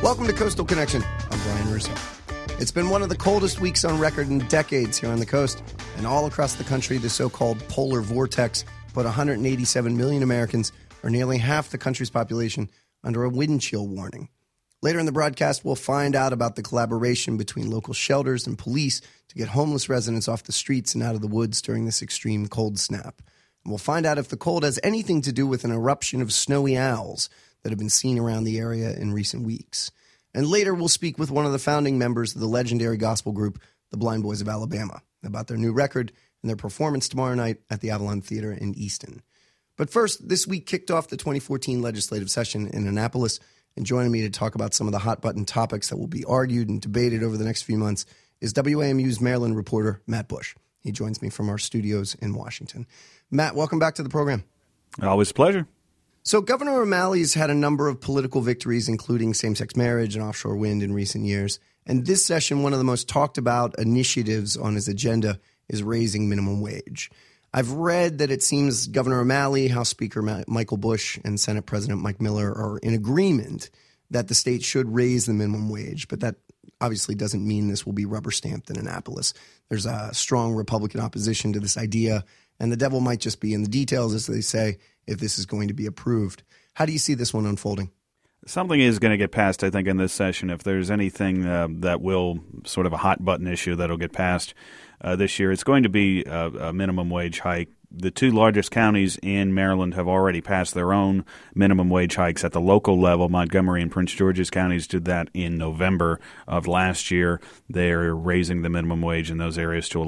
Welcome to Coastal Connection. I'm Brian Russo. It's been one of the coldest weeks on record in decades here on the coast, and all across the country, the so-called polar vortex put 187 million Americans, or nearly half the country's population, under a wind chill warning. Later in the broadcast, we'll find out about the collaboration between local shelters and police to get homeless residents off the streets and out of the woods during this extreme cold snap. And we'll find out if the cold has anything to do with an eruption of snowy owls that have been seen around the area in recent weeks. And later, we'll speak with one of the founding members of the legendary gospel group, the Blind Boys of Alabama, about their new record and their performance tomorrow night at the Avalon Theater in Easton. But first, this week kicked off the 2014 legislative session in Annapolis, and joining me to talk about some of the hot-button topics that will be argued and debated over the next few months is WAMU's Maryland reporter, Matt Bush. He joins me from our studios in Washington. Matt, welcome back to the program. Always a pleasure. So Governor O'Malley's had a number of political victories, including same-sex marriage and offshore wind in recent years. And this session, one of the most talked about initiatives on his agenda is raising minimum wage. I've read that it seems Governor O'Malley, House Speaker Michael Bush, and Senate President Mike Miller are in agreement that the state should raise the minimum wage, but that obviously doesn't mean this will be rubber-stamped in Annapolis. There's a strong Republican opposition to this idea, and the devil might just be in the details, as they say, if this is going to be approved. How do you see this one unfolding? Something is going to get passed, I think, in this session. If there's anything that will sort of a hot-button issue that will get passed this year, it's going to be a minimum wage hike. The two largest counties in Maryland have already passed their own minimum wage hikes at the local level. Montgomery and Prince George's counties did that in November of last year. They're raising the minimum wage in those areas to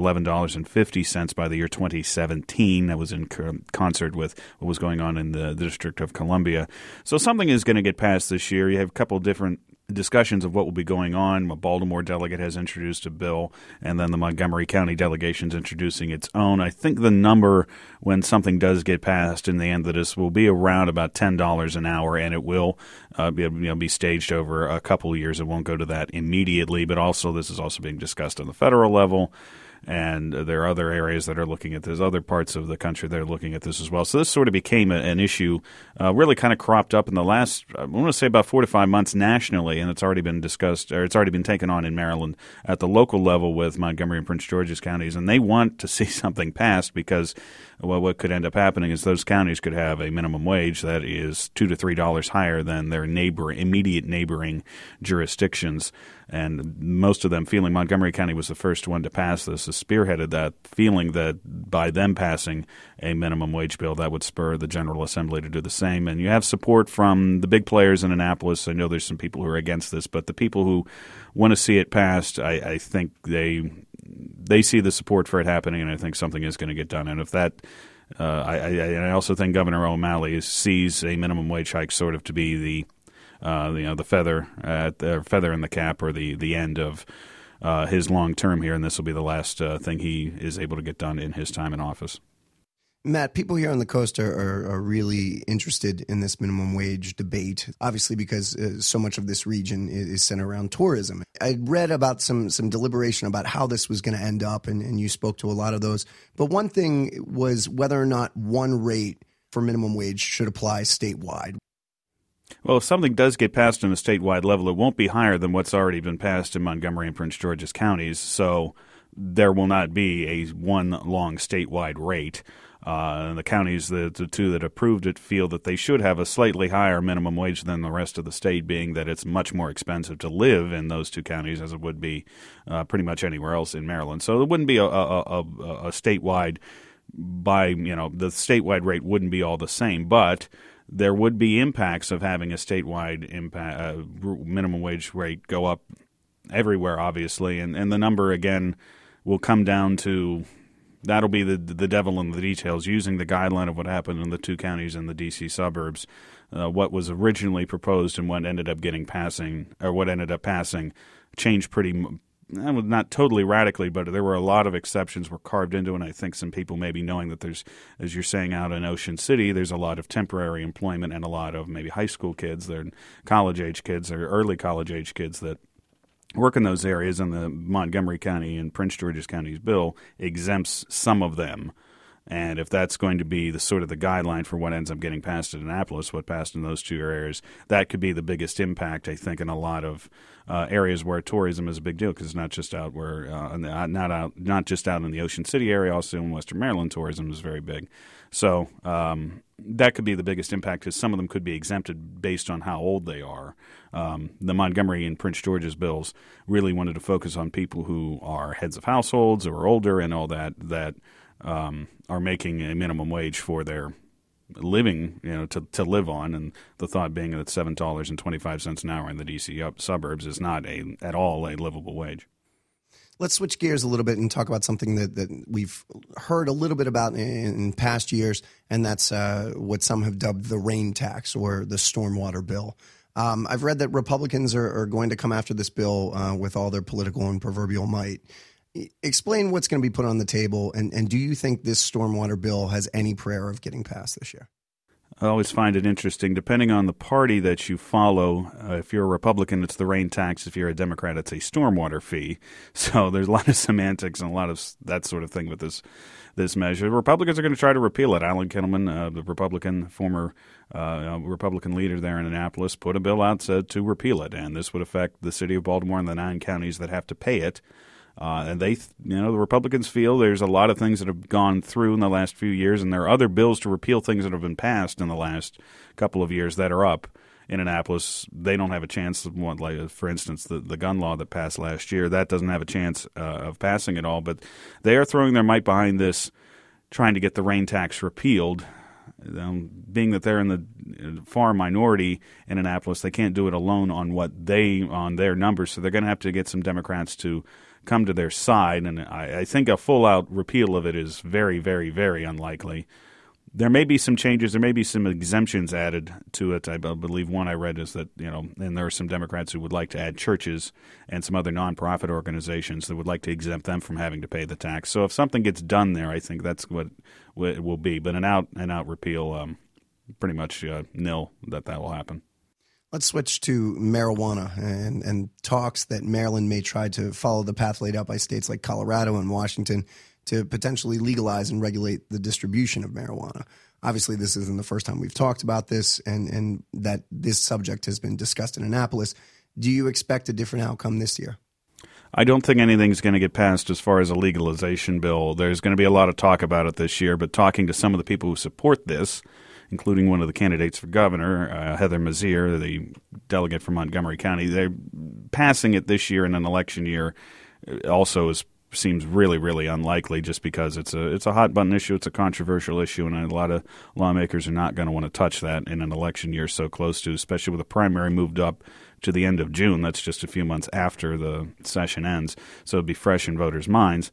$11.50 by the year 2017. That was in concert with what was going on in the District of Columbia. So something is going to get passed this year. You have a couple different discussions of what will be going on. A Baltimore delegate has introduced a bill, and then the Montgomery County delegation is introducing its own. I think the number when something does get passed in the end of this will be around about $10 an hour, and it will be staged over a couple of years. It won't go to that immediately, but also this is also being discussed on the federal level. And there are other areas that are looking at this, other parts of the country that are looking at this as well. So this sort of became an issue, really kind of cropped up in the last, I want to say about 4 to 5 months nationally, and it's already been discussed, or it's already been taken on in Maryland at the local level with Montgomery and Prince George's counties. And they want to see something passed because what could end up happening is those counties could have a minimum wage that is $2 to $3 higher than their immediate neighboring jurisdictions. And most of them feeling Montgomery County was the first one to pass this, spearheaded that, feeling that by them passing a minimum wage bill, that would spur the General Assembly to do the same. And you have support from the big players in Annapolis. I know there's some people who are against this, but the people who want to see it passed, I think they see the support for it happening, and I think something is going to get done. And if that I also think Governor O'Malley sees a minimum wage hike sort of to be the feather in the cap, or the end of his long term here, and this will be the last thing he is able to get done in his time in office. Matt, people here on the coast are really interested in this minimum wage debate, obviously because so much of this region is centered around tourism. I read about some deliberation about how this was going to end up, and you spoke to a lot of those. But one thing was whether or not one rate for minimum wage should apply statewide. Well, if something does get passed on a statewide level, it won't be higher than what's already been passed in Montgomery and Prince George's counties, so there will not be a one long statewide rate. The counties, the two that approved it, feel that they should have a slightly higher minimum wage than the rest of the state, being that it's much more expensive to live in those two counties as it would be pretty much anywhere else in Maryland. So it wouldn't be a statewide the statewide rate wouldn't be all the same, but there would be impacts of having a statewide minimum wage rate go up everywhere, obviously, and the number, again, will come down to that'll be the devil in the details, using the guideline of what happened in the two counties in the D.C. suburbs. What was originally proposed and what ended up passing changed pretty not totally radically, but there were a lot of exceptions were carved into, and I think some people maybe knowing that there's, as you're saying out in Ocean City, there's a lot of temporary employment and a lot of maybe high school kids, they're college-age kids or early college-age kids that work in those areas, and the Montgomery County and Prince George's County's bill exempts some of them. And if that's going to be the sort of the guideline for what ends up getting passed in Annapolis, what passed in those two areas, that could be the biggest impact, I think, in a lot of areas where tourism is a big deal, because it's not just out where not just out in the Ocean City area, also in Western Maryland, tourism is very big. So that could be the biggest impact, because some of them could be exempted based on how old they are. The Montgomery and Prince George's bills really wanted to focus on people who are heads of households or older and all that are making a minimum wage for their living, to live on. And the thought being that $7.25 an hour in the D.C. suburbs is not at all a livable wage. Let's switch gears a little bit and talk about something that we've heard a little bit about in past years, and that's what some have dubbed the rain tax or the stormwater bill. I've read that Republicans are going to come after this bill with all their political and proverbial might. Explain what's going to be put on the table, and do you think this stormwater bill has any prayer of getting passed this year? I always find it interesting, depending on the party that you follow. If you're a Republican, it's the rain tax. If you're a Democrat, it's a stormwater fee. So there's a lot of semantics and a lot of that sort of thing with this measure. Republicans are going to try to repeal it. Alan Kittleman, the former Republican leader there in Annapolis, put a bill out said to repeal it, and this would affect the city of Baltimore and the 9 counties that have to pay it. And the Republicans feel there's a lot of things that have gone through in the last few years, and there are other bills to repeal things that have been passed in the last couple of years that are up in Annapolis. They don't have a chance of one, like, for instance, the gun law that passed last year. That doesn't have a chance of passing at all. But they are throwing their might behind this, trying to get the rain tax repealed. Being that they're in the far minority in Annapolis, they can't do it alone on their numbers. So they're going to have to get some Democrats to come to their side, and I think a full-out repeal of it is very, very, very unlikely. There may be some changes. There may be some exemptions added to it. I believe one I read is that, and there are some Democrats who would like to add churches and some other nonprofit organizations that would like to exempt them from having to pay the tax. So if something gets done there, I think that's what it will be. But an out-and-out repeal, pretty much nil that will happen. Let's switch to marijuana and talks that Maryland may try to follow the path laid out by states like Colorado and Washington to potentially legalize and regulate the distribution of marijuana. Obviously, this isn't the first time we've talked about this, and that this subject has been discussed in Annapolis. Do you expect a different outcome this year? I don't think anything's going to get passed as far as a legalization bill. There's going to be a lot of talk about it this year, but talking to some of the people who support this, including one of the candidates for governor, Heather Mazier, the delegate from Montgomery County, they're passing it this year in an election year also seems really, really unlikely, just because it's a hot-button issue. It's a controversial issue, and a lot of lawmakers are not going to want to touch that in an election year so close to, especially with the primary moved up to the end of June. That's just a few months after the session ends, so it'd be fresh in voters' minds.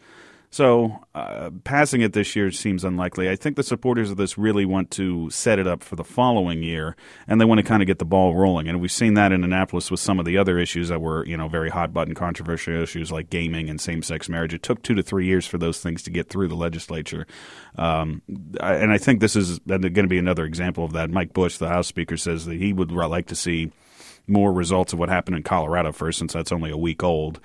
So passing it this year seems unlikely. I think the supporters of this really want to set it up for the following year, and they want to kind of get the ball rolling. And we've seen that in Annapolis with some of the other issues that were, very hot-button controversial issues like gaming and same-sex marriage. It took 2 to 3 years for those things to get through the legislature. And I think this is going to be another example of that. Mike Bush, the House Speaker, says that he would like to see more results of what happened in Colorado first, since that's only a week old.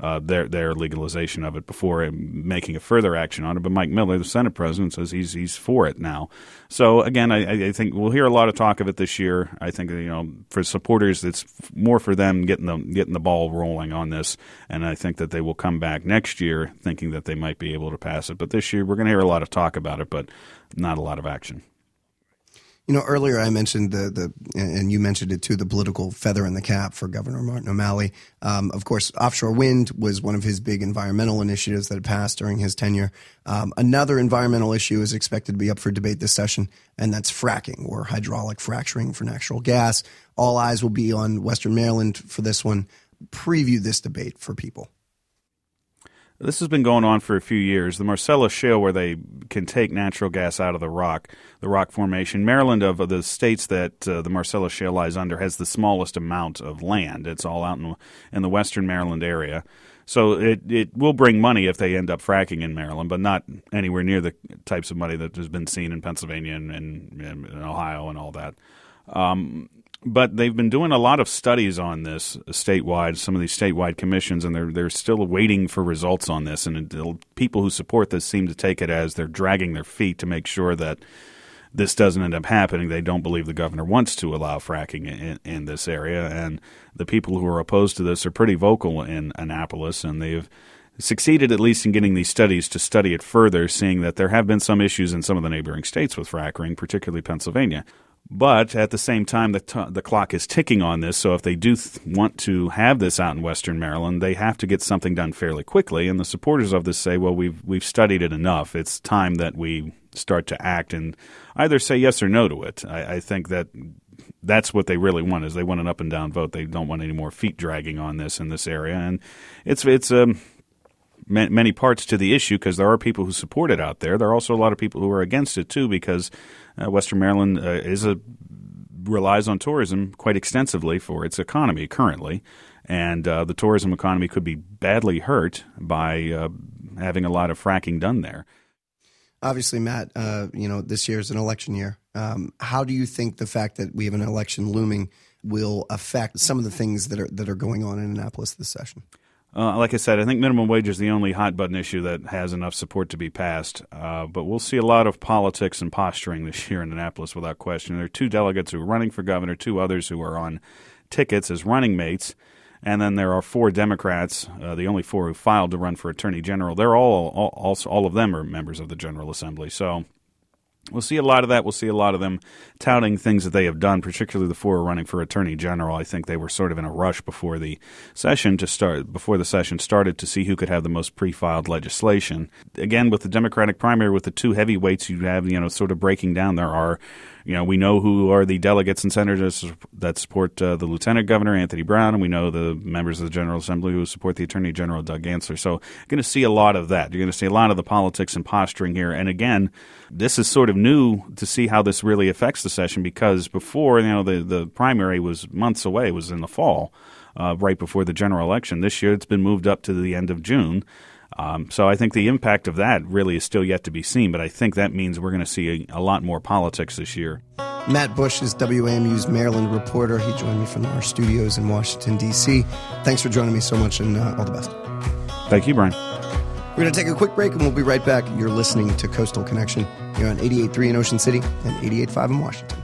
Their legalization of it before making a further action on it. But Mike Miller, the Senate president, says he's for it now. So again, I think we'll hear a lot of talk of it this year. I think for supporters, it's more for them getting the ball rolling on this, and I think that they will come back next year thinking that they might be able to pass it. But this year, we're going to hear a lot of talk about it, but not a lot of action. Earlier I mentioned and you mentioned it too, the political feather in the cap for Governor Martin O'Malley. Of course, offshore wind was one of his big environmental initiatives that had passed during his tenure. Another environmental issue is expected to be up for debate this session, and that's fracking, or hydraulic fracturing for natural gas. All eyes will be on Western Maryland for this one. Preview this debate for people. This has been going on for a few years. The Marcellus Shale, where they can take natural gas out of the rock formation. Maryland, of the states that the Marcellus Shale lies under, has the smallest amount of land. It's all out in the western Maryland area. So it will bring money if they end up fracking in Maryland, but not anywhere near the types of money that has been seen in Pennsylvania and Ohio and all that. But they've been doing a lot of studies on this statewide, some of these statewide commissions, and they're still waiting for results on this. And people who support this seem to take it as they're dragging their feet to make sure that this doesn't end up happening. They don't believe the governor wants to allow fracking in this area. And the people who are opposed to this are pretty vocal in Annapolis, and they've succeeded at least in getting these studies to study it further, seeing that there have been some issues in some of the neighboring states with fracking, particularly Pennsylvania. But at the same time, the clock is ticking on this, so if they do want to have this out in Western Maryland, they have to get something done fairly quickly. And the supporters of this say, well, we've studied it enough. It's time that we start to act and either say yes or no to it. I think that's what they really want, is they want an up and down vote. They don't want any more feet dragging on this in this area. And it's many parts to the issue, because there are people who support it out there. There are also a lot of people who are against it too, because Western Maryland relies on tourism quite extensively for its economy currently, and the tourism economy could be badly hurt by having a lot of fracking done there. Obviously, Matt, this year is an election year. How do you think the fact that we have an election looming will affect some of the things that are going on in Annapolis this session? Like I said, I think minimum wage is the only hot-button issue that has enough support to be passed. But we'll see a lot of politics and posturing this year in Annapolis without question. There are 2 delegates who are running for governor, 2 others who are on tickets as running mates, and then there are 4 Democrats, the only 4 who filed to run for attorney general. They're all of them are members of the General Assembly. So we'll see a lot of that. We'll see a lot of them touting things that they have done, particularly the 4 running for attorney general. I think they were sort of in a rush before the session started to see who could have the most pre-filed legislation. Again, with the Democratic primary, with the 2 heavyweights you have, sort of breaking down, there are, we know who are the delegates and senators that support the Lieutenant Governor, Anthony Brown, and we know the members of the General Assembly who support the Attorney General, Doug Gansler. So you're going to see a lot of that. You're going to see a lot of the politics and posturing here. And again, this is sort of new to see how this really affects the session, because before, the primary was months away, it was in the fall, right before the general election. This year it's been moved up to the end of June. So I think the impact of that really is still yet to be seen, but I think that means we're going to see a lot more politics this year. Matt Bush is WAMU's Maryland reporter. He joined me from our studios in Washington, D.C. Thanks for joining me so much, and all the best. Thank you, Brian. We're going to take a quick break, and we'll be right back. You're listening to Coastal Connection here on 88.3 in Ocean City and 88.5 in Washington.